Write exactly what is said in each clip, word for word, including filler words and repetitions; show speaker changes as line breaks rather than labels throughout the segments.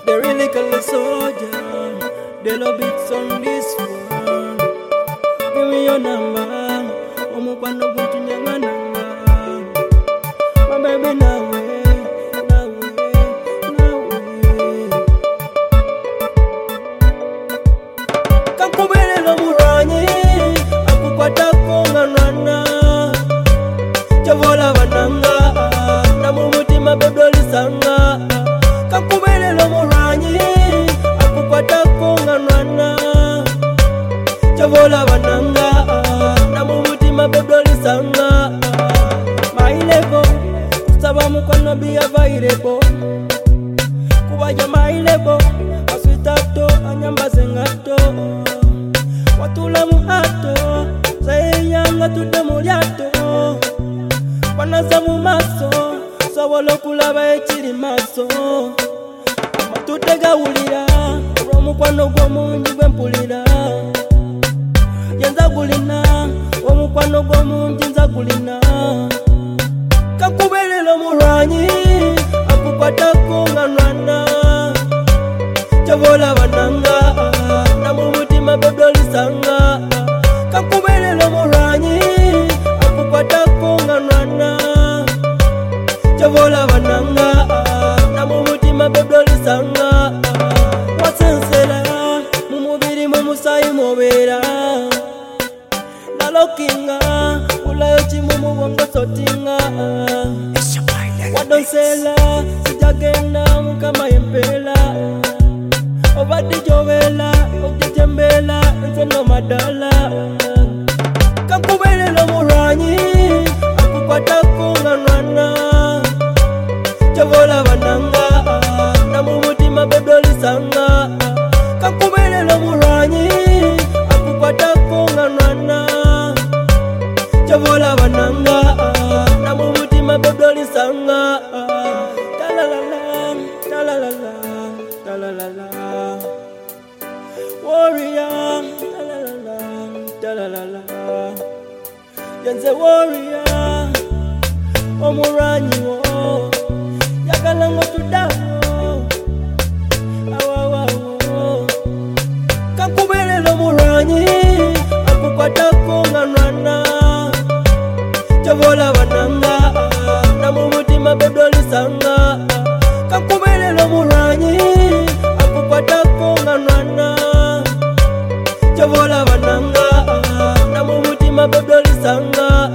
They really call the soldier. They love it on this one. Give me your number. Omo kwano buntu nyangananga. My baby now way, now way, now way. Kankubele lo muranyi, akukwata konganwana. Chavola vananga, na mumutima bebdoli sanga. Kankubele lo muranyi, akukwata konganwana. Chavola vananga, na mumutima bebdoli sanga. Mailebo, saba mukwano biya vairebo. Kubaja mailebo, aswitato anyamba sengato. Watula muhato, sayanga tude mulyato. Wanaza mu maso, sawolo kulaba ekiri maso. Matutega ulira, omukwano gwomungi gwempulira. Yenza gulina, omukwano gwomungi nza gulina. Kakubele lo muranyi, akukwata konganwana. Chavola vananga, na mumutima bebdoli sanga. Kakubele lo muranyi, akukwata konganwana. Chavola vananga, na mumutima bebdoli sanga. Wasensela, mumubiri mumusayi mobera. Lalokinga, ulayochi mumuwongo sotinga. Wadonsela, sijagenda mukama yempela. Obadi jovela, ojijembela, nseno madala. Kakubele lo muranyi, akukwata konganwana. Chavola vananga, na mumutima bebdoli sanga. Kakubele lo muranyi, akukwata konganwana. Chavola vananga, na mumutima bebdoli sanga. Talalala, talalala, talalala. Warrior, talalala, talalala. Yenze warrior, omuranyi wo. Yagalango tudamo, awawawo. Kakubele lo muranyi, akukwata konganwana. Chavola vananga, na mumutima bebdoli sanga. Kakubele lo muranyi, akukwata konganwana. Chavola vananga, na mumutima bebdoli sanga.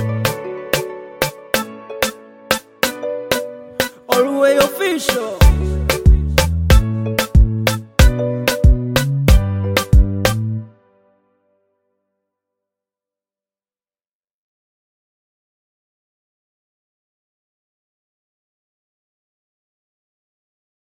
All the way official.